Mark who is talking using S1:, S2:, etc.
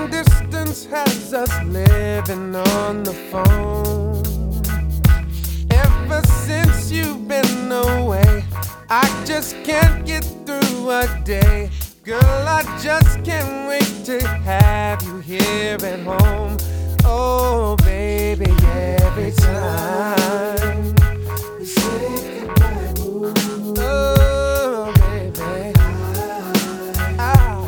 S1: distance has us living on the phone. Ever since you've been away, I just can't get through a day. Girl, I just can't wait to have you here at home. Oh, baby, every time